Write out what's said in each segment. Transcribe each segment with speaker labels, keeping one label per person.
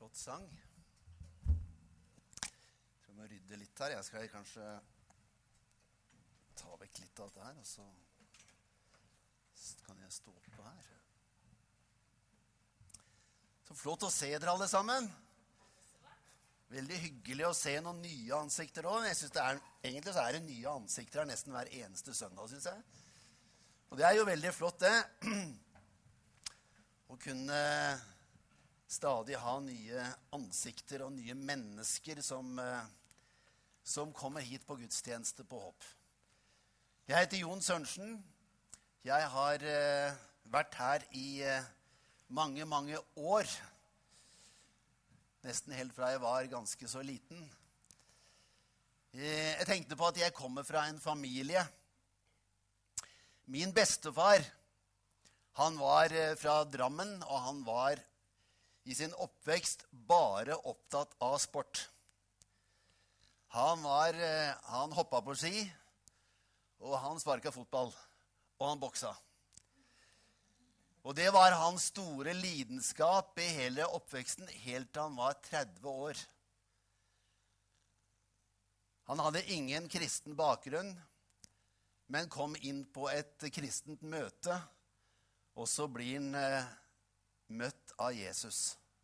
Speaker 1: Flott sang. Jeg tror jeg må rydde litt her. Jeg skal kanskje ta vekk litt av det her, og så kan jeg stå oppe her. Så flott å se dere alle sammen. Veldig hyggelig å se noen nye ansikter også. Jeg synes egentlig så er det nye ansikter her nesten hver eneste søndag, synes jeg. Og det er jo veldig flott det. Å kunne stadig ha nye ansikter og nye mennesker som kommer hit på gudstjeneste på Håp. Jeg heter Jon Sørensen. Jeg har vært her i mange, mange år. Nesten helt fra jeg var ganske så liten. Jeg tenkte på at jeg kommer fra en familie. Min bestefar, han var fra Drammen, og han var i sin oppvekst bare opptatt av sport. Han hoppet på ski, og han sparket fotball, og han boksa. Og det var hans store lidenskap i hele oppveksten, helt til han var 30 år. Han hadde ingen kristen bakgrunn, men kom inn på et kristent møte, og så blir han møtt av Jesus.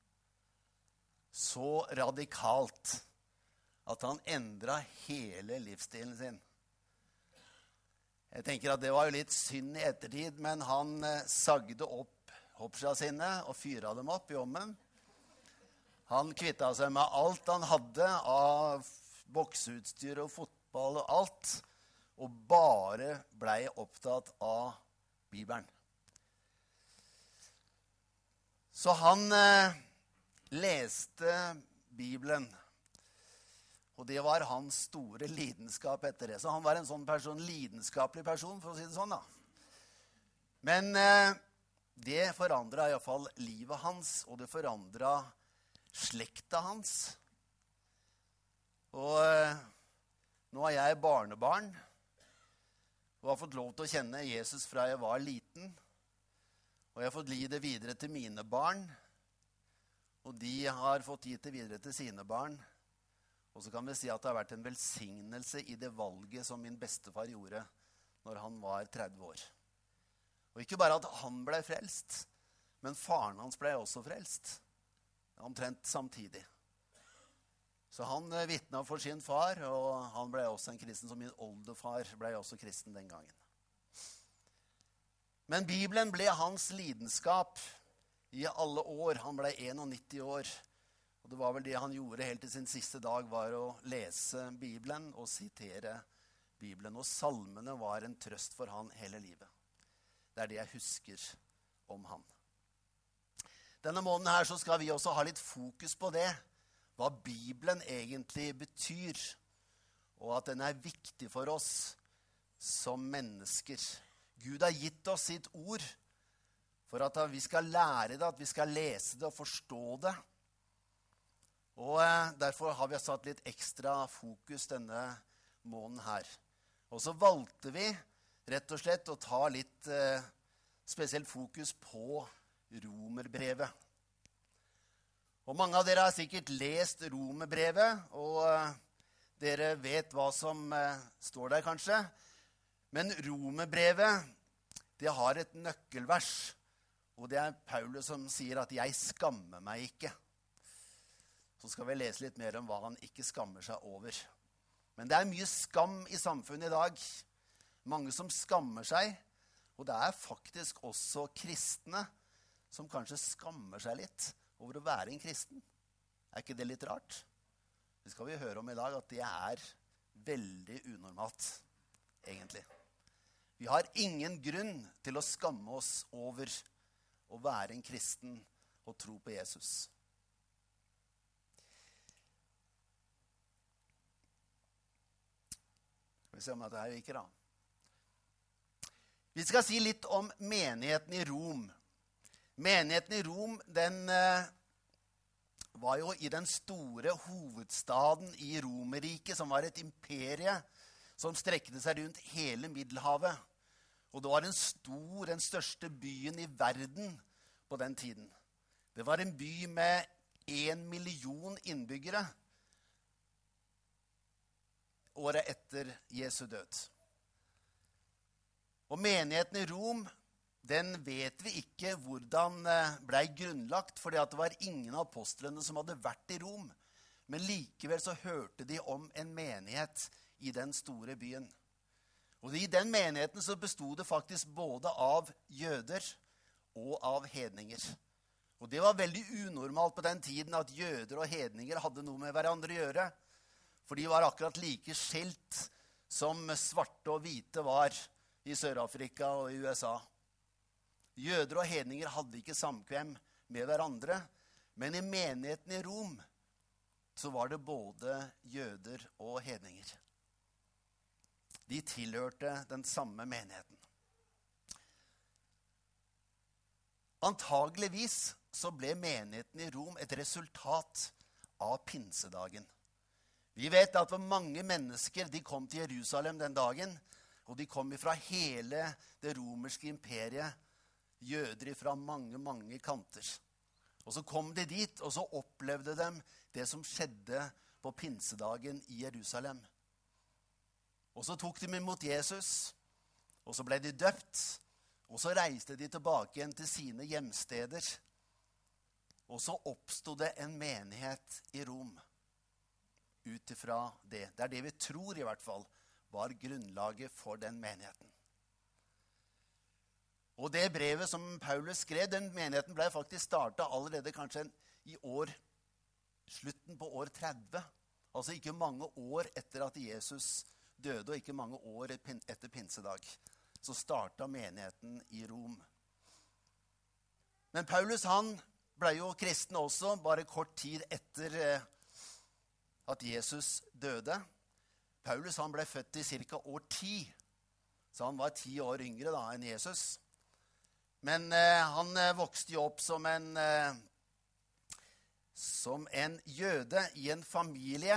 Speaker 1: Så radikalt at han endret hele livsstilen sin. Jeg tenker at det var jo litt synd i ettertid, men han sagde opp hoppskia sine og fyret dem opp i ommen. Han kvittet seg med alt han hadde av bokseutstyr og fotball og alt, og bare ble opptatt av Bibelen. Så han leste Bibelen, og det var hans store lidenskap etter det. Så han var en sånn lidenskapelig person, for å si det sånn da. Men det forandret i hvert fall livet hans, og det forandret slekta hans. Og nå er jeg barnebarn, og har fått lov til å kjenne Jesus fra jeg var liten. Og jeg har fått gi det videre til mine barn, og de har fått gi det videre til sine barn. Og så kan vi si at det har vært en velsignelse i det valget som min bestefar gjorde når han var 30 år. Og ikke bare at han ble frelst, men faren hans ble også frelst. Omtrent samtidig. Så han vittnet for sin far, og han ble også en kristen, som min oldefar ble også kristen den gangen. Men Bibelen ble hans lidenskap i alle år. Han ble 91 år. Og det var vel det han gjorde helt til sin siste dag, var å lese Bibelen og sitere Bibelen. Og salmene var en trøst for han hele livet. Det er det jeg husker om han. Denne måneden her så skal vi også ha litt fokus på det, hva Bibelen egentlig betyr, og at den er viktig for oss som mennesker. Gud har gitt oss sitt ord for at vi skal lære det, at vi skal lese det og forstå det. Og derfor har vi satt litt ekstra fokus denne måneden her. Og så valgte vi rett og slett å ta litt spesielt fokus på Romerbrevet. Og mange av dere har sikkert lest Romerbrevet, og dere vet hva som står der kanskje. Men Romerbrevet, det har et nøkkelvers, og det er Paulus som sier at «jeg skammer meg ikke». Så skal vi lese litt mer om hva han ikke skammer seg over. Men det er mye skam i samfunnet i dag. Mange som skammer seg, og det er faktisk også kristne som kanskje skammer seg litt over å være en kristen. Er ikke det litt rart? Det skal vi høre om i dag, at det er veldig unormalt, egentlig. Vi har ingen grunn til å skamme oss over å være en kristen og tro på Jesus. Vi ser om dette her virker da. Vi skal si litt om menigheten i Rom. Menigheten i Rom, den var jo i den store hovedstaden i Romerriket, som var et imperie som strekte seg rundt hele Middelhavet. Og det var den største byen i verden på den tiden. Det var en by med 1 million innbyggere året etter Jesu død. Og menigheten i Rom, den vet vi ikke hvordan ble grunnlagt, fordi at det var ingen av apostlene som hadde vært i Rom. Men likevel så hørte de om en menighet i den store byen. Og i den menigheten så bestod det faktisk både av jøder og av hedninger. Og det var veldig unormalt på den tiden at jøder og hedninger hadde noe med hverandre å gjøre. For de var akkurat like skilt som svarte og hvite var i Sør-Afrika og i USA. Jøder og hedninger hadde ikke samkvem med hverandre, men i menigheten i Rom så var det både jøder og hedninger. De tilhørte den samme menigheten. Antageligvis så ble menigheten i Rom et resultat av pinsedagen. Vi vet at mange mennesker de kom til Jerusalem den dagen, og de kom fra hele det romerske imperiet, jøder fra mange kanter. Og så kom de dit, og så opplevde de det som skjedde på pinsedagen i Jerusalem. Og så tok de imot Jesus, og så ble de døpt, og så reiste de tilbake igjen til sine hjemsteder. Og så oppstod det en menighet i Rom, ut ifra det. Det er det vi tror i hvert fall var grunnlaget for den menigheten. Og det brevet som Paulus skrev, den menigheten ble faktisk startet allerede kanskje i slutten på år 30. Altså ikke mange år etter at Jesus døde, og ikke mange år etter pinsedag. Så startet menigheten i Rom. Men Paulus han ble jo kristen også bare kort tid etter at Jesus døde. Paulus han ble født i cirka år 10, så han var 10 år yngre da enn Jesus. Men han vokste jo opp som en jøde i en familie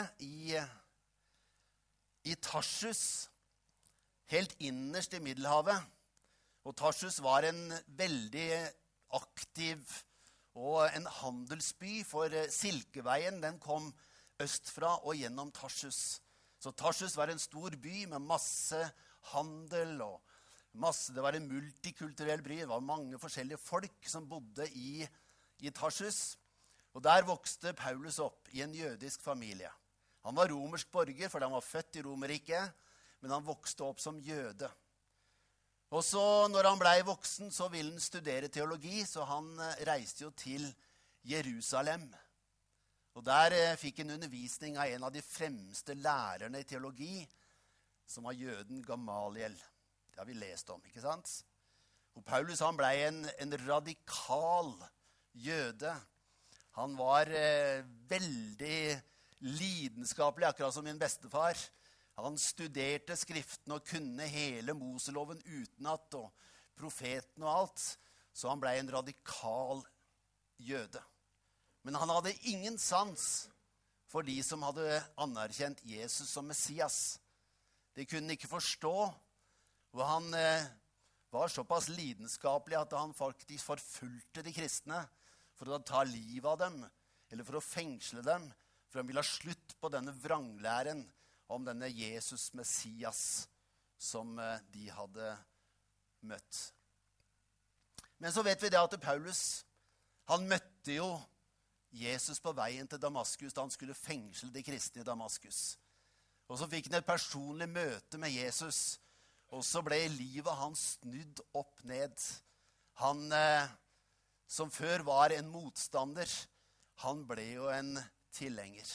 Speaker 1: i Tarsus, helt innerst i Middelhavet. Og Tarsus var en veldig aktiv og en handelsby, for Silkeveien den kom østfra og gjennom Tarsus. Så Tarsus var en stor by med masse handel og det var en multikulturell by. Det var mange forskjellige folk som bodde i Tarsus. Og der vokste Paulus opp i en jødisk familie. Han var romersk borger, for han var født i Romerriket, men han vokste opp som jøde. Og så når han ble voksen, så ville han studere teologi, så han reiste jo til Jerusalem. Og der fikk han undervisning av en av de fremste lærerne i teologi, som var jøden Gamaliel. Det har vi lest om, ikke sant? Og Paulus han ble en radikal jøde. Han var veldig lidenskapelig, akkurat som min bestefar. Han studerte skriftene og kunne hele Moseloven utenat og profeten og alt. Så han ble en radikal jøde. Men han hadde ingen sans for de som hadde anerkjent Jesus som Messias. De kunne ikke forstå. Og han var såpass lidenskapelig at han faktisk forfulgte de kristne for å ta livet av dem, eller for å fengsle dem, for han ville ha slutt på denne vranglæren om denne Jesus Messias som de hadde møtt. Men så vet vi det at Paulus, han møtte jo Jesus på veien til Damaskus da han skulle fengsle de kristne i Damaskus. Og så fikk han et personlig møte med Jesus, og så ble livet hans snudd opp ned. Han som før var en motstander, han ble jo en tilhenger.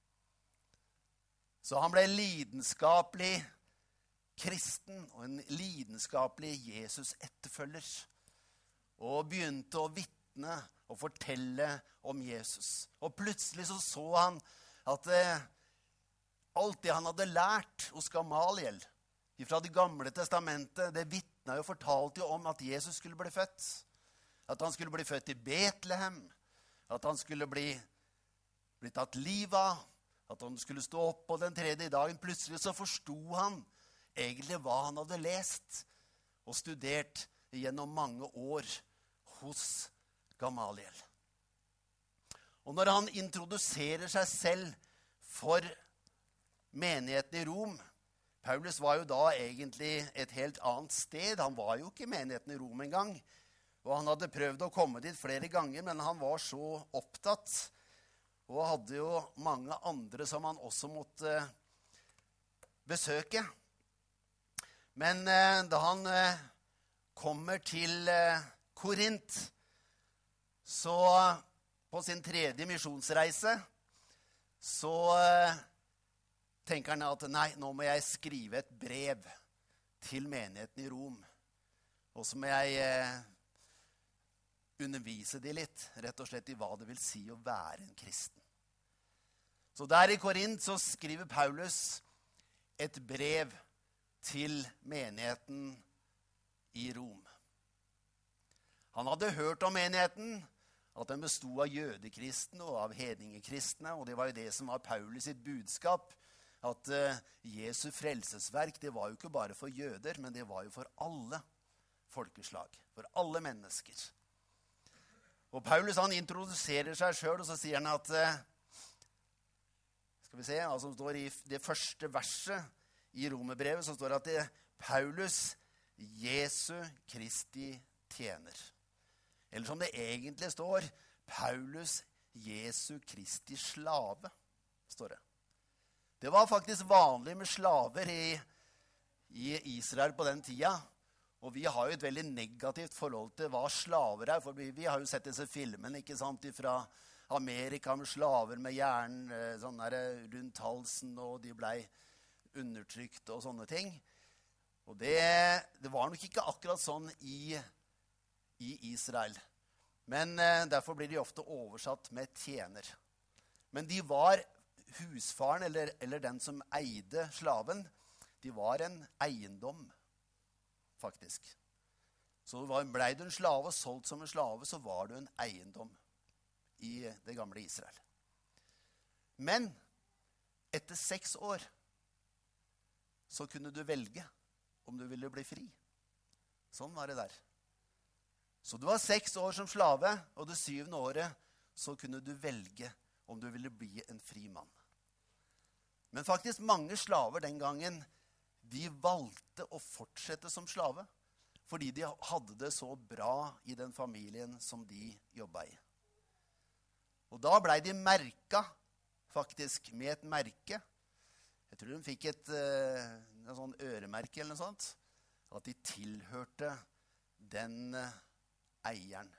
Speaker 1: Så han ble lidenskapelig kristen og en lidenskapelig Jesus-etterfølger. Og begynte å vitne og fortelle om Jesus. Og plutselig så han at alt det han hadde lært hos Gamaliel, fra det gamle testamentet, det vittnet jo fortalt jo om at Jesus skulle bli født. At han skulle bli født i Betlehem. At han skulle bli tatt livet av. At han skulle stå opp på den 3. dagen. Plutselig så forstod han egentlig hva han hadde lest og studert gjennom mange år hos Gamaliel. Og når han introduserer seg selv for menigheten i Rom, Paulus var jo da egentlig et helt annet sted. Han var jo ikke i menigheten i Rom engang. Og han hadde prøvd å komme dit flere ganger, men han var så opptatt. Og hadde jo mange andre som han også måtte besøke. Men da han kommer til Korint, så på sin 3. misjonsreise, så tenker han at nei, nå må jeg skrive et brev til menigheten i Rom. Og så må jeg undervise de litt, rett og slett i hva det vil si å være en kristen. Så der i Korint så skriver Paulus et brev til menigheten i Rom. Han hadde hørt om menigheten, at den bestod av jødekristne og av hedningekristne, og det var jo det som var Paulus sitt budskap, at Jesu frelsesverk, det var jo ikke bare for jøder, men det var jo for alle folkeslag, for alle mennesker. Og Paulus han introduserer seg selv, og så sier han at, skal vi se, altså som står i det første verset i Romerbrevet, så står det at det er Paulus, Jesu Kristi tjener. Eller som det egentlig står, Paulus, Jesu Kristi slave, står det. Det var faktisk vanlig med slaver i Israel på den tida. Og vi har jo et veldig negativt forhold til hva slaver er. For vi har jo sett disse filmene, ikke sant, fra Amerika med slaver med jern sånn der, rundt halsen, og de ble undertrykt og sånne ting. Og det var nok ikke akkurat sånn i Israel. Men derfor blir de ofte oversatt med tjener. Men de var husfaren, eller den som eide slaven, de var en eiendom, faktisk. Så ble du en slave, solgt som en slave, så var du en eiendom i det gamle Israel. Men etter 6 år så kunne du velge om du ville bli fri. Sånn var det der. Så du var 6 år som slave, og det 7. året så kunne du velge om du ville bli en fri mann. Men faktisk mange slaver den gangen, de valgte å fortsette som slave, fordi de hadde det så bra i den familien som de jobbet i. Og da ble de merket, faktisk, med et merke. Jeg tror de fikk et sånn øremerke eller noe sånt, at de tilhørte den eieren.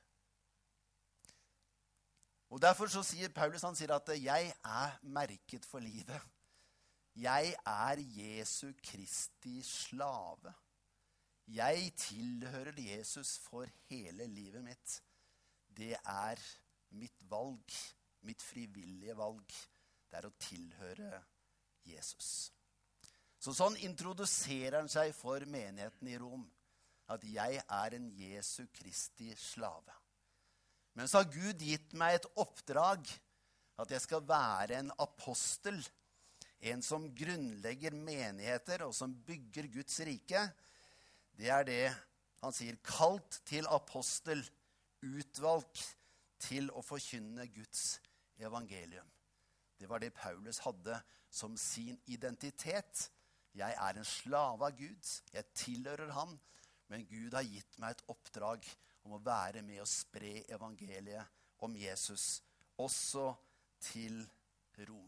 Speaker 1: Og derfor så sier Paulus, han sier at jeg er merket for livet. Jeg er Jesu Kristi slave. Jeg tilhører Jesus for hele livet mitt. Det er mitt valg, mitt frivillige valg. Det er å tilhøre Jesus. Så sånn introduserer han seg for menigheten i Rom, at jeg er en Jesu Kristi slave. Men så har Gud gitt meg et oppdrag, at jeg skal være en apostel, en som grunnlegger menigheter og som bygger Guds rike. Det er det han sier, kalt til apostel, utvalgt til å forkynne Guds evangelium. Det var det Paulus hadde som sin identitet. Jeg er en slave av Gud, jeg tilhører han, men Gud har gitt meg et oppdrag om å være med og spre evangeliet om Jesus, også til Rom.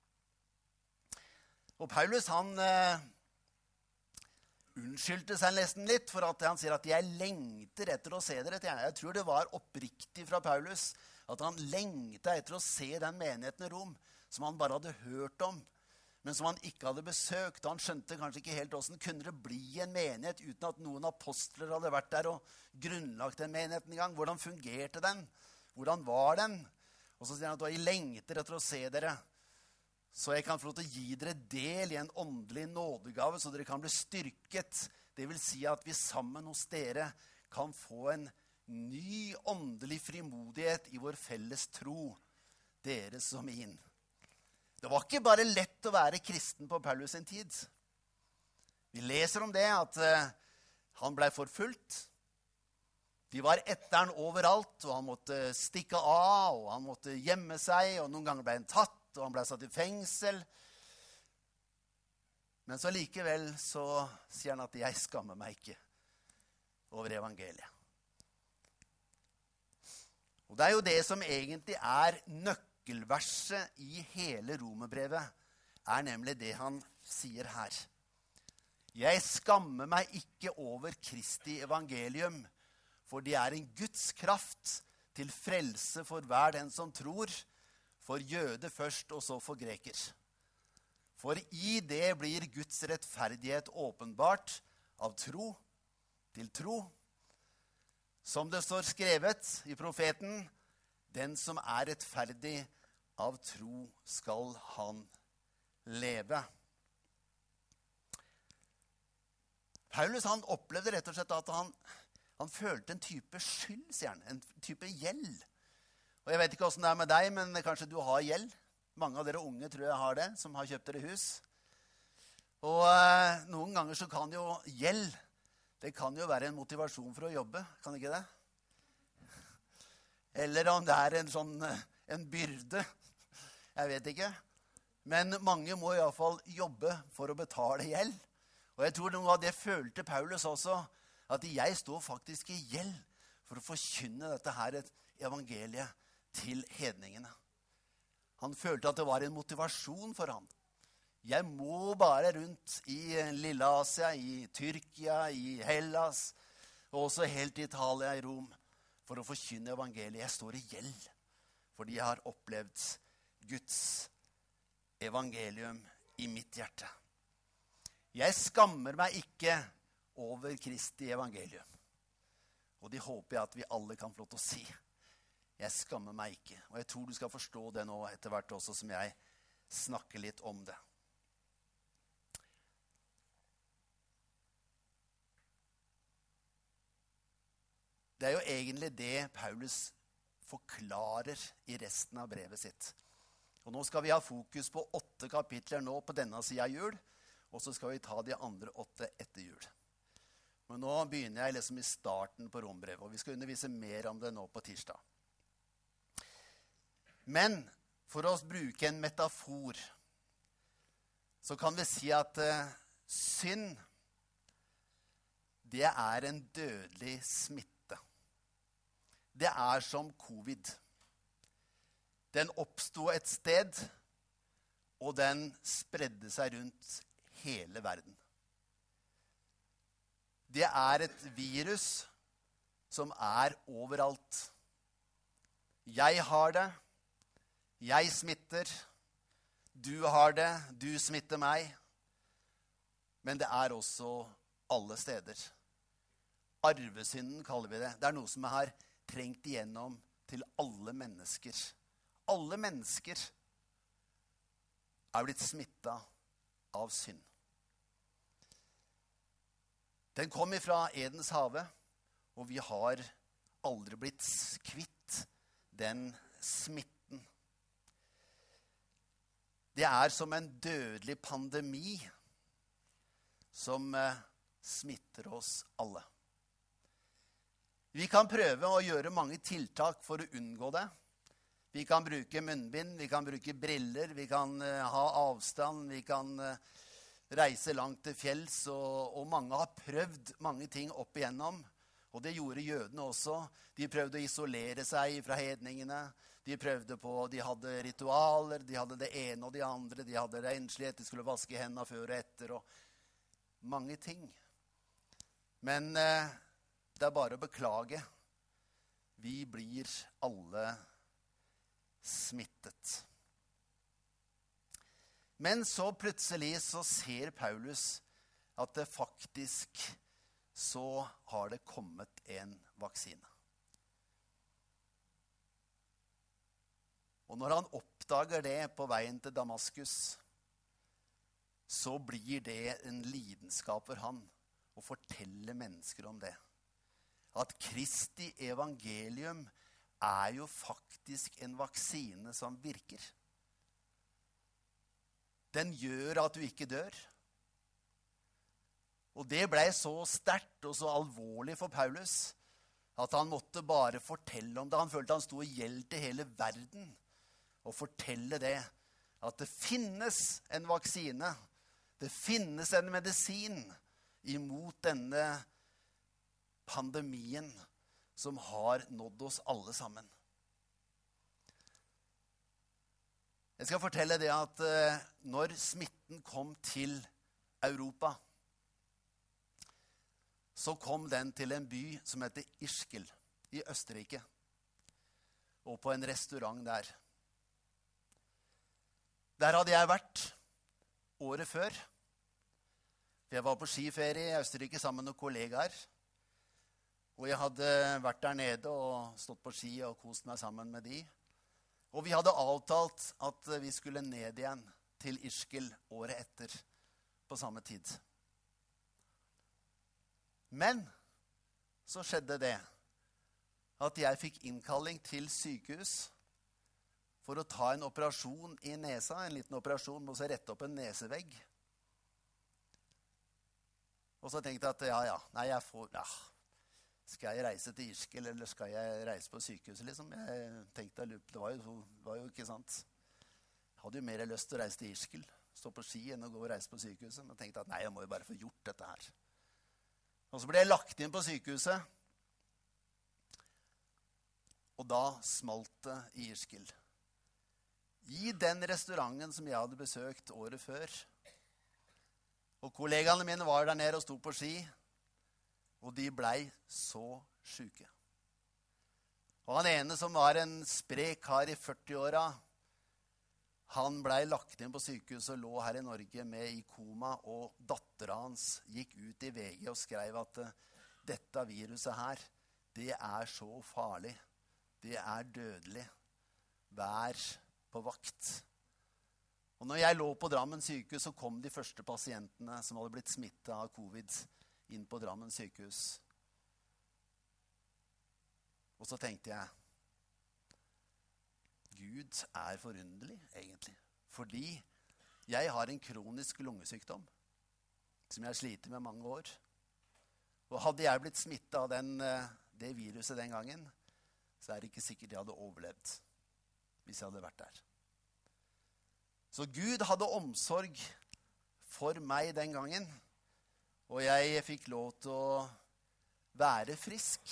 Speaker 1: Og Paulus, han unnskyldte seg nesten litt, for at han sier at jeg lengter etter å se dere. Jeg tror det var oppriktig fra Paulus, at han lengtet etter å se den menigheten i Rom, som han bare hadde hørt om, men som han ikke hadde besøkt. Han skjønte kanskje ikke helt hvordan kunne det bli en menighet uten at noen apostler hadde vært der og grunnlagt en menighet en gang. Hvordan fungerte den? Hvordan var den? Og så sier han at jeg lengter etter å se dere, så jeg kan få lov til å gi dere del i en åndelig nådegave, så dere kan bli styrket. Det vil si at vi sammen hos dere kan få en ny åndelig frimodighet i vår felles tro, deres og min. Det var ikke bare lett å være kristen på Paulus sin tid. Vi leser om det, at han ble forfulgt. De var etter han overalt, og han måtte stikke av, og han måtte gjemme seg, og noen ganger ble han tatt, og han ble satt i fengsel. Men så likevel så sier han at jeg skammer meg ikke over evangeliet. Og det er jo det som egentlig er nøkkelverset i hele romerbrevet, er nemlig det han sier her. Jeg skammer meg ikke over Kristi evangelium, for det er en Guds kraft til frelse for hver den som tror, for jøde først og så for greker. For i det blir Guds rettferdighet åpenbart av tro til tro. Som det står skrevet i profeten, den som er rettferdig av tro skal han leve. Paulus han opplevde rett og slett at han følte en type skyld, sier han, en type gjeld. Og jeg vet ikke hvordan det er med deg, men kanskje du har gjeld. Mange av dere unge tror jeg har det, som har kjøpt dere hus. Og noen ganger så kan jo gjeld, det kan jo være en motivasjon for å jobbe, kan ikke det? Eller om det er en byrde, jeg vet ikke. Men mange må i hvert fall jobbe for å betale gjeld. Og jeg tror noe av det følte Paulus også, at jeg står faktisk i gjeld for å forkynne dette her evangeliet til hedningene. Han følte at det var en motivasjon for ham. Jeg må bare rundt i Lille Asia, i Tyrkia, i Hellas, og også helt i Italia, i Rom, for å forkynne evangeliet. Jeg står i gjeld, fordi jeg har opplevd Guds evangelium i mitt hjerte. Jeg skammer meg ikke over Kristi evangelium. Og det håper jeg at vi alle kan få lov til å si. Jeg skammer meg ikke. Og jeg tror du skal forstå det nå etter hvert også som jeg snakker litt om det. Det er jo egentlig det Paulus forklarer i resten av brevet sitt. Og nå skal vi ha fokus på 8 kapitler nå på denne siden av jul, og så skal vi ta de andre 8 etter jul. Men nå begynner jeg liksom i starten på rombrevet, og vi skal undervise mer om det nå på tirsdag. Men for å bruke en metafor, så kan vi si at synd, det er en dødelig smitte. Det er som covid. Den oppstod et sted, og den spredde seg rundt hele verden. Det er et virus som er overalt. Jeg har det, jeg smitter, du har det, du smitter meg. Men det er også alle steder. Arvesynden kaller vi det. Det er noe som har trengt igjennom til alle mennesker. Alle mennesker er blitt smittet av synd. Den kom ifra Edens hage, og vi har aldri blitt kvitt den smitten. Det er som en dødelig pandemi som smitter oss alle. Vi kan prøve å gjøre mange tiltak for å unngå det. Vi kan bruke munnbind, vi kan bruke briller, vi kan ha avstand, vi kan reise langt til fjells, og mange har prøvd mange ting opp igjennom. Og det gjorde jødene også. De prøvde å isolere seg fra hedningene. De hadde ritualer, de hadde det ene og det andre. De hadde renslighet, de skulle vaske hendene før og etter, og mange ting. Men det er bare å beklage. Vi blir alle smittet. Men så plutselig så ser Paulus at det faktisk så har det kommet en vaksine. Og når han oppdager det på veien til Damaskus, så blir det en lidenskap for han å fortelle mennesker om det. At Kristi evangelium er jo faktisk en vaksine som virker. Den gjør at du ikke dør. Og det ble så sterkt og så alvorlig for Paulus, At han måtte bare fortelle om det. Han følte han sto i gjeld til hele verden. Og fortelle det. At det finnes en vaksine. Det finnes en medisin imot denne pandemien som har nådd oss alle sammen. Jeg skal fortelle det at når smitten kom til Europa, så kom den til en by som heter Ischgl i Østerrike, og på en restaurant der. Der hadde jeg vært året før. Jeg var på skiferie i Østerrike sammen med noen kollegaer. Og jeg hadde vært der nede og stått på ski og kost meg sammen med de. Og vi hadde avtalt at vi skulle ned igjen til Ischgl året etter på samme tid. Men så skjedde det at jeg fikk innkalling til sykehus for å ta en operasjon i nesa, en liten operasjon med å rette opp en nesevegg. Og så tenkte jeg at skal jeg reise til Ischgl, eller skal jeg reise på sykehuset, liksom? Jeg tenkte, det var jo ikke sant. Jeg hadde jo mer lyst til å reise til Ischgl, stå på ski enn å gå og reise på sykehuset. Men jeg tenkte at jeg må jo bare få gjort dette her. Og så ble jeg lagt inn på sykehuset. Og da smalt det i Ischgl. I den restauranten som jeg hadde besøkt året før. Og kollegaene mine var der nede og sto på ski. Og de blei så syke. Og han ene som var en sprek kar i 40-åra, han blei lagt inn på sykehuset og lå her i Norge med i koma, og datteren hans gikk ut i VG og skrev at dette viruset her, det er så farlig. Det er dødelig. Vær på vakt. Og når jeg lå på Drammen sykehus, så kom de første pasientene som hadde blitt smittet av covid inn på Drammen sykehus. Og så tenkte jeg, Gud er forunderlig, egentlig. Fordi jeg har en kronisk lungesykdom som jeg sliter med mange år. Og hadde jeg blitt smittet av det viruset den gangen, så er det ikke sikkert jeg hadde overlevd hvis jeg hadde vært der. Så Gud hadde omsorg for meg den gangen, og jeg fikk lov til å være frisk.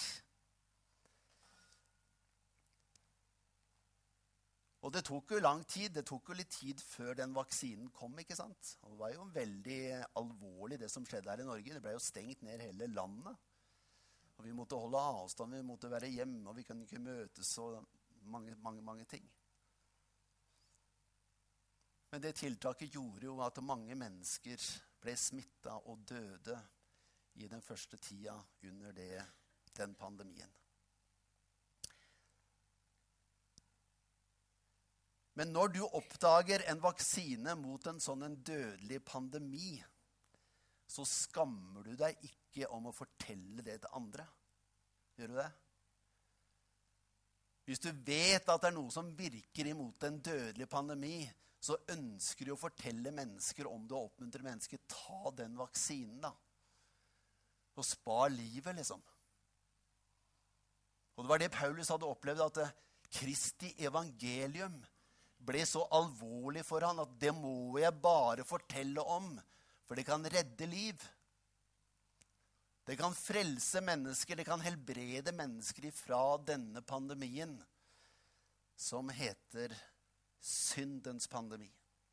Speaker 1: Og det tok jo lang tid. Det tok jo litt tid før den vaksinen kom, ikke sant? Og det var jo veldig alvorlig det som skjedde her i Norge. Det ble jo stengt ned hele landet. Og vi måtte holde avstand, vi måtte være hjemme, og vi kunne ikke møtes, og mange ting. Men det tiltaket gjorde jo at mange mennesker ble smittet og døde i den første tida under den pandemien. Men når du oppdager en vaksine mot en sånn dødelig pandemi, så skammer du deg ikke om å fortelle det til andre. Gjør du det? Hvis du vet at det er noe som virker imot en dødelig pandemi, så ønsker du å fortelle mennesker om det og oppmuntre mennesker. Ta den vaksinen da. Og spar livet, liksom. Og det var det Paulus hadde opplevd, at Kristi evangelium ble så alvorlig for han at det må jeg bare fortelle om, for det kan redde liv. Det kan frelse mennesker, det kan helbrede mennesker ifra denne pandemien, som heter syndens pandemi.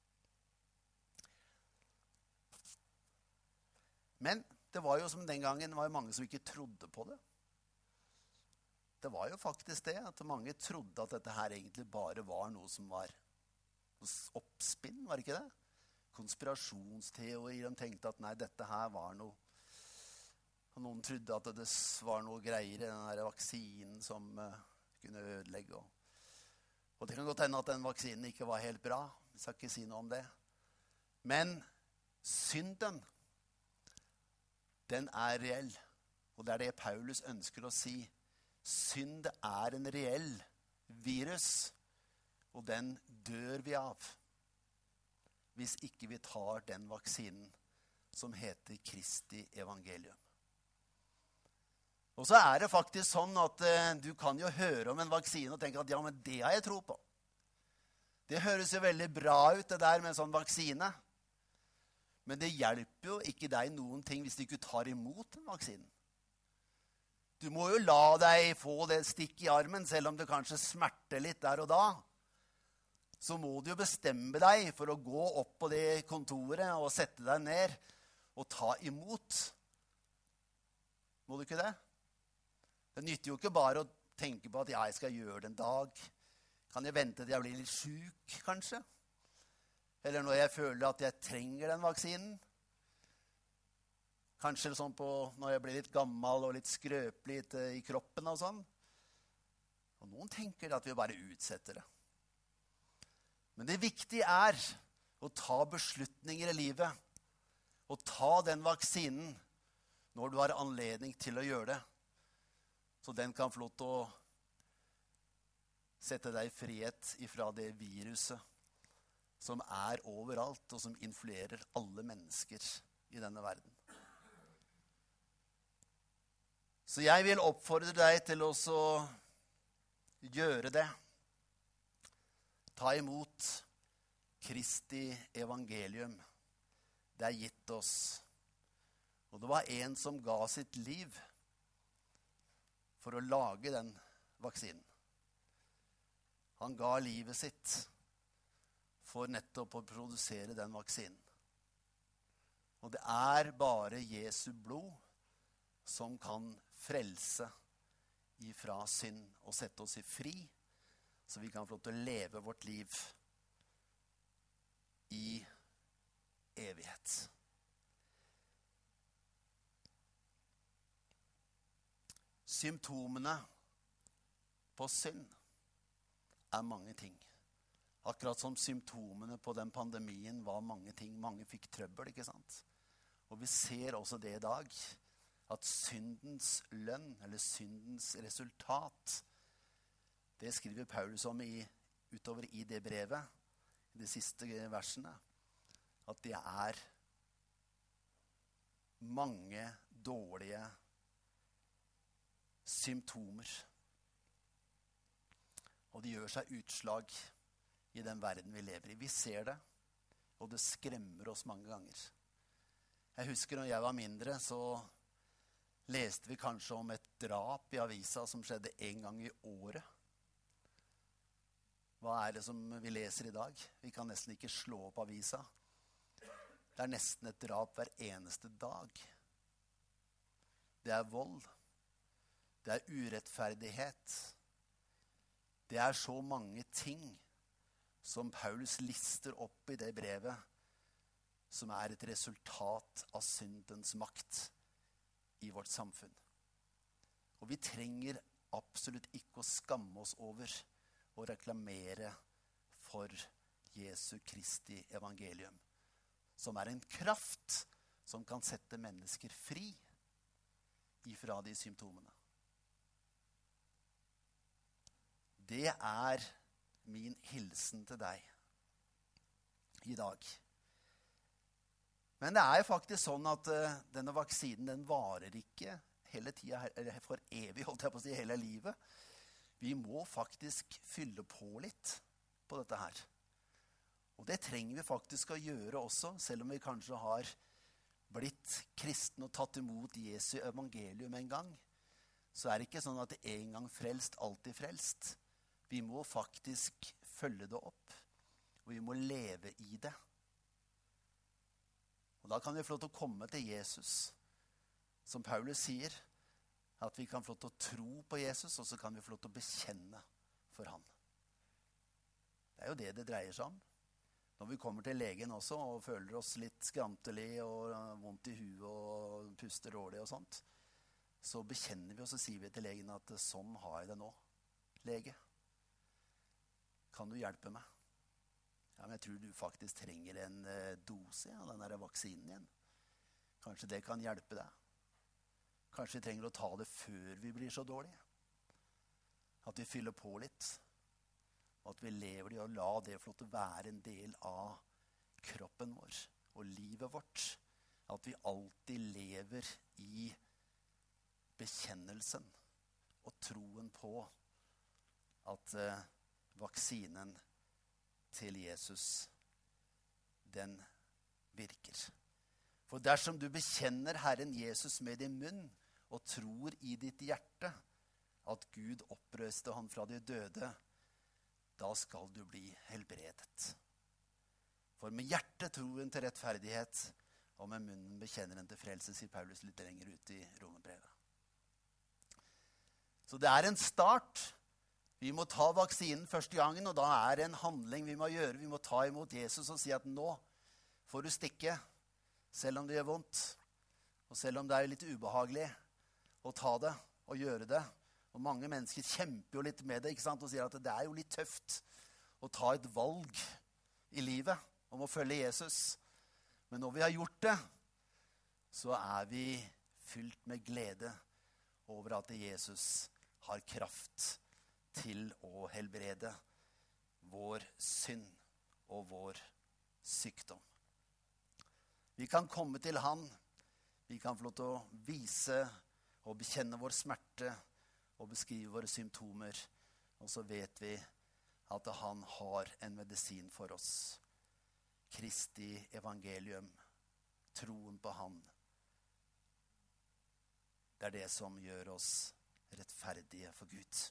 Speaker 1: Men det var jo som den gangen, det var jo mange som ikke trodde på det. Det var jo faktisk det, at mange trodde at dette her egentlig bare var noe som var oppspinn, var det ikke det? Konspirasjonsteorier, de tenkte at nei, dette her var noe. Og noen trodde at det var noe greier i den her vaksinen som kunne ødelegge. Og det kan godt hende at den vaksinen ikke var helt bra. Jeg skal ikke si noe om det. Men synden, den er reell. Og det er det Paulus ønsker å si. Synd er en reell virus, og den dør vi av hvis ikke vi tar den vaksinen som heter Kristi evangelium. Og så det faktisk sånn at du kan jo høre om en vaksine og tenke at ja, men det har jeg tro på. Det høres jo veldig bra ut det der med en sånn vaksine. Men det hjelper jo ikke deg noen ting hvis du ikke tar imot den vaksinen. Du må jo la deg få det stikk i armen, selv om det kanskje smerter litt der og da. Så må du jo bestemme deg for å gå opp på det kontoret og sette deg ned og ta imot. Må du ikke det? Det nytter jo ikke bare å tenke på at jeg skal gjøre det en dag. Kan jeg vente til jeg blir litt syk, kanskje? Eller når jeg føler at jeg trenger den vaksinen. Kanskje sånn når jeg blir litt gammel og litt skrøpelig i kroppen og sånn. Og noen tenker at vi bare utsetter det. Men det viktige å ta beslutninger i livet. Og ta den vaksinen når du har anledning til å gjøre det. Så den kan få lov til å sette deg i frihet ifra det viruset som overalt, og som influerer alle mennesker i denne verden. Så jeg vil oppfordre deg til å gjøre det. Ta imot Kristi evangelium. Det gitt oss. Og det var en som ga sitt liv for å lage den vaksinen. Han ga livet sitt for nettopp å produsere den vaksinen. Og det bare Jesu blod som kan frelse ifra synd og sette oss i fri, så vi kan få lov til å leve vårt liv i evighet. Symptomene på synd mange ting. Akkurat som symptomene på den pandemien var mange ting. Mange fikk trøbbel, ikke sant? Og vi ser også det i dag, at syndens lønn, eller syndens resultat, det skriver Paulus om utover i det brevet, i de siste versene, at det mange dårlige symptomer. Og det gjør seg utslag i den verden vi lever i. Vi ser det, og det skremmer oss mange ganger. Jeg husker når jeg var mindre, så leste vi kanskje om et drap i avisa som skjedde en gang i året. Hva det som vi leser i dag? Vi kan nesten ikke slå opp avisa. Det nesten et drap hver eneste dag. Det vold. Det urettferdighet. Det så mange ting som Paulus lister opp i det brevet, som et resultat av syndens makt i vårt samfunn. Og vi trenger absolutt ikke å skamme oss over og reklamere for Jesu Kristi evangelium, som en kraft som kan sette mennesker fri ifra de symptomene. Det min hilsen til deg i dag. Men det faktisk sånn at denne vaksinen, den varer ikke hele tiden, eller for evig, holdt jeg på å si, hele livet. Vi må faktisk fylle på litt på dette her. Og det trenger vi faktisk å gjøre også, selv om vi kanskje har blitt kristne og tatt imot Jesu evangelium en gang. Så det ikke sånn at det en gang frelst, alltid frelst. Vi må faktisk følge det opp, og vi må leve i det. Og da kan vi få lov til å komme til Jesus, som Paulus sier, at vi kan få lov til å tro på Jesus, og så kan vi få lov til å bekjenne for han. Det jo det dreier seg om. Når vi kommer til legen også, og føler oss litt skrantelig, og vondt i huet, og puster dårlig og sånt, så bekjenner vi, og så sier vi til legen at sånn har jeg det nå, lege. Kan du hjelpe meg? Ja, men jeg tror du faktisk trenger en dose av den der vaksinen igjen. Kanskje det kan hjelpe deg. Kanskje vi trenger å ta det før vi blir så dårlige. At vi fyller på litt. Og at vi lever det og la det få lov til å være en del av kroppen vår og livet vårt. At vi alltid lever i bekjennelsen og troen på at vaksinen til Jesus, den virker. For dersom du bekjenner Herren Jesus med din munn og tror i ditt hjerte at Gud opprøste han fra de døde, da skal du bli helbredet. For med hjertet tror en til rettferdighet, og med munnen bekjenner en til frelse, sier Paulus litt lenger ut i Romerbrevet. Så det er en start. Vi må ta vaksinen første gangen, og da er det en handling vi må gjøre. Vi må ta imot Jesus og si at nå får du stikke, selv om det gjør vondt, og selv om det er litt ubehagelig å ta det og gjøre det. Og mange mennesker kjemper jo litt med det, ikke sant? Og sier at det er jo litt tøft å ta et valg i livet om å følge Jesus. Men når vi har gjort det, så er vi fylt med glede over at Jesus har kraft til å helbrede vår synd og vår sykdom. Vi kan komme til han, vi kan få lov til å vise og bekjenne vår smerte og beskrive våre symptomer, og så vet vi at han har en medisin for oss. Kristi evangelium, troen på han. Det er det som gjør oss rettferdige for Gud.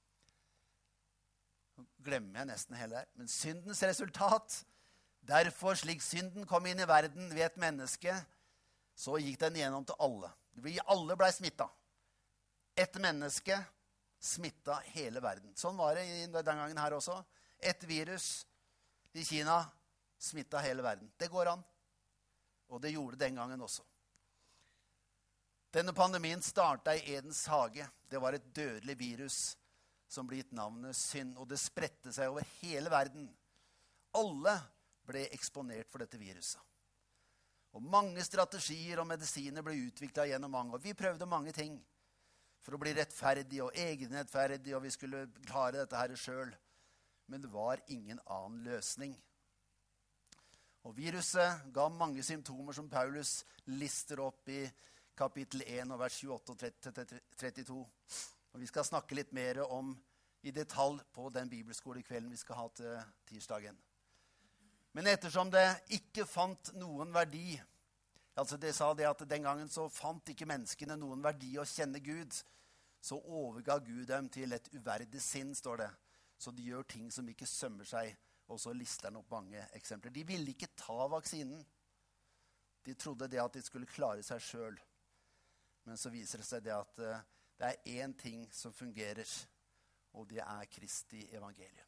Speaker 1: Nå glemmer jeg nesten hele her. Men syndens resultat, derfor slik synden kom inn i verden ved et menneske, så gikk den gjennom til alle. Alle ble smittet. Et menneske smittet hele verden. Sånn var det den gangen her også. Et virus i Kina smittet hele verden. Det går an. Og det gjorde det den gangen også. Denne pandemien startet i Edens hage. Det var et dødelig virus som ble gitt navnet synd, og det spredte seg over hele verden. Alle ble eksponert for dette viruset. Og mange strategier og medisiner ble utviklet gjennom mange år. Vi prøvde mange ting for å bli rettferdig og egenrettferdig, og vi skulle klare dette her selv. Men det var ingen annen løsning. Og viruset ga mange symptomer som Paulus lister opp i kapittel 1 og vers 28 og 32. Og vi skal snakke litt mer om i detalj på den bibelskolekvelden vi skal ha til tirsdagen. Men ettersom det ikke fant noen verdi, altså det sa det at den gangen så fant ikke menneskene noen verdi å kjenne Gud, så overga Gud dem til et uverdig sinn, står det. Så de gjør ting som ikke sømmer seg, og så lister han opp mange eksempler. De ville ikke ta vaksinen. De trodde det at de skulle klare seg selv. Men så viser det seg det at det er én ting som fungerer, og det er Kristi evangelium.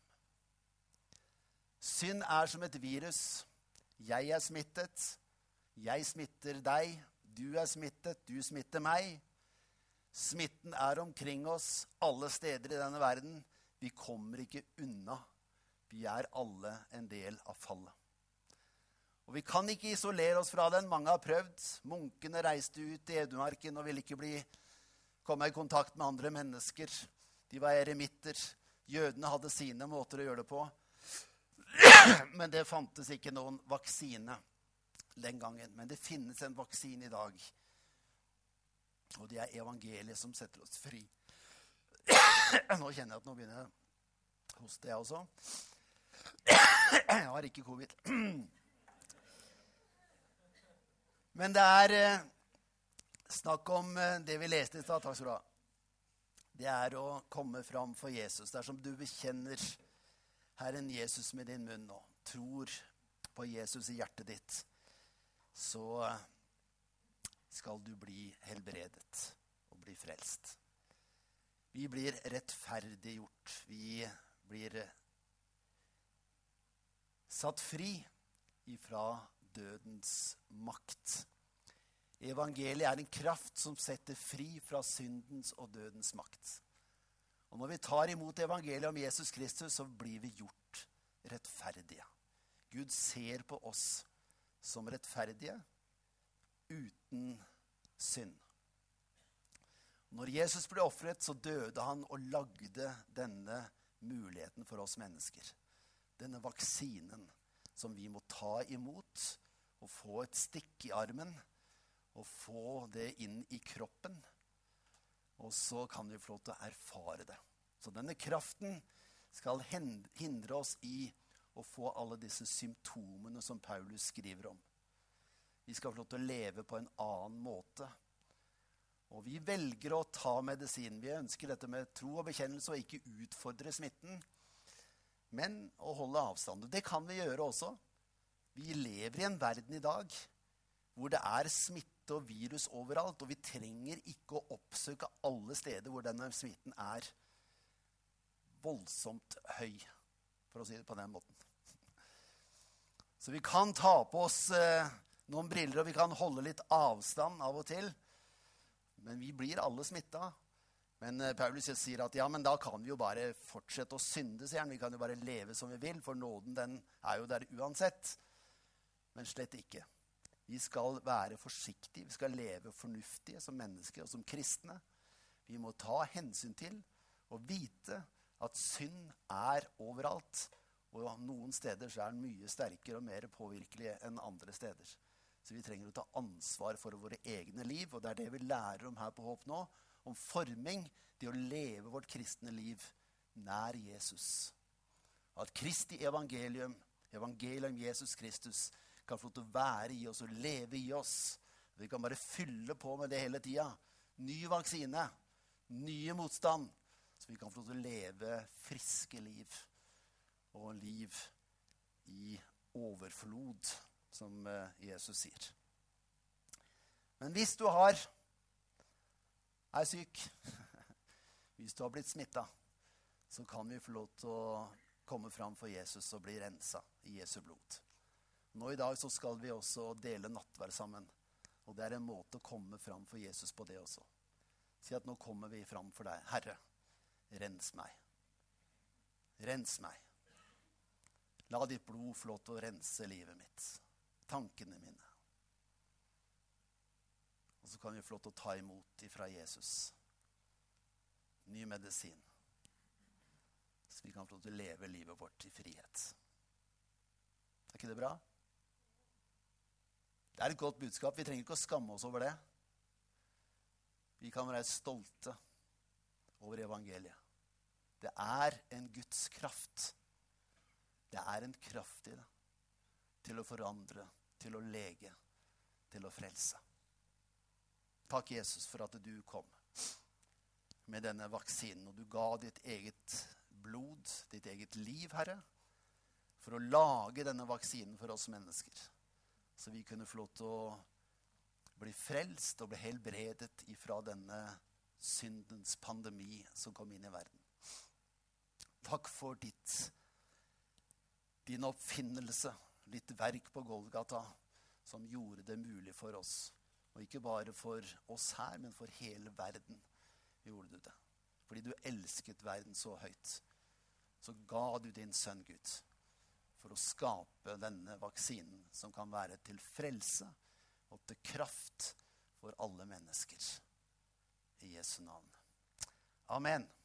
Speaker 1: Synd er som et virus. Jeg er smittet. Jeg smitter deg. Du er smittet. Du smitter meg. Smitten er omkring oss alle steder i denne verden. Vi kommer ikke unna. Vi er alle en del av fallet. Og vi kan ikke isolere oss fra den. Mange har prøvd. Munkene reiste ut i Edemarken og ville ikke komme i kontakt med andre mennesker. De var eremitter. Jødene hadde sine måter å gjøre det på. Men det fantes ikke noen vaksine den gangen. Men det finnes en vaksine i dag. Og det er evangeliet som setter oss fri. Nå kjenner jeg at nå begynner jeg å hoste jeg også. Jeg har ikke covid. Men det er snakk om det vi leste i stad. Takk skal du ha. Det er å komme fram for Jesus. Dersom du bekjenner Herren Jesus med din munn og tror på Jesus i hjertet ditt, så skal du bli helbredet og bli frelst. Vi blir rettferdiggjort. Vi blir satt fri ifra dødens makt. Evangeliet er en kraft som setter fri fra syndens og dødens makt. Og når vi tar imot evangeliet om Jesus Kristus, så blir vi gjort rettferdige. Gud ser på oss som rettferdige uten synd. Når Jesus ble offret, så døde han og lagde denne muligheten for oss mennesker. Denne vaksinen som vi må ta imot og få et stikk i armen og få det inn i kroppen. Og så kan vi få lov til å erfare det. Så denne kraften skal hindre oss i å få alle disse symptomene som Paulus skriver om. Vi skal få lov til å leve på en annen måte. Og vi velger å ta medisin. Vi ønsker dette med tro og bekjennelse og ikke utfordre smitten, men å holde avstand. Det kan vi gjøre også. Vi lever i en verden i dag hvor det er smitte og virus overalt, og vi trenger ikke å oppsøke alle steder hvor denne smitten er voldsomt høy, for å si det på den måten. Så vi kan ta på oss noen briller, og vi kan holde litt avstand av og til, men vi blir alle smittet. Men Paulus sier at ja, men da kan vi jo bare fortsette å synde, sier han. Vi kan jo bare leve som vi vil, for nåden den er jo der uansett. Men slett ikke. Vi skal være forsiktige, vi skal leve fornuftige som mennesker og som kristne. Vi må ta hensyn til og vite at synd er overalt. Og noen steder så er den mye sterkere og mer påvirkelig enn andre steder. Så vi trenger å ta ansvar for våre egne liv, og det er det vi lærer om her på Håp nå, om forming, det å leve vårt kristne liv nær Jesus. At Kristi evangelium om Jesus Kristus, kan få lov til å være i oss og leve i oss. Vi kan bare fylle på med det hele tiden. Ny vaksine, nye motstand, så vi kan få lov til å leve friske liv, og liv i overflod, som Jesus sier. Men hvis du er syk, hvis du har blitt smittet, så kan vi få lov til å komme fram for Jesus og bli renset i Jesu blod. Nå i dag så skal vi også dele nattverd sammen, og det er en måte å komme fram for Jesus på det også. Si at nå kommer vi fram for deg. Herre, rens meg. Rens meg. La ditt blod få lov til å rense livet mitt, tankene mine. Og så kan vi få lov til å ta imot ifra Jesus. Ny medisin. Så vi kan få lov til å leve livet vårt i frihet. Er ikke det bra? Det er et godt budskap. Vi trenger ikke å skamme oss over det. Vi kan være stolte over evangeliet. Det er en Guds kraft. Det er en kraft i det. Til å forandre, til å lege, til å frelse. Takk, Jesus, for at du kom med denne vaksinen, og du ga ditt eget blod, ditt eget liv, Herre, for å lage denne vaksinen for oss mennesker. Så vi kunne få lov til å bli frelst og bli helbredet ifra denne syndens pandemi som kom inn i verden. Takk for din oppfinnelse, ditt verk på Golgata, som gjorde det mulig for oss. Og ikke bare for oss her, men for hele verden gjorde du det. Fordi du elsket verden så høyt. Så ga du din sønn Gud for å skape denne vaksinen som kan være til frelse og til kraft for alle mennesker. I Jesu navn. Amen.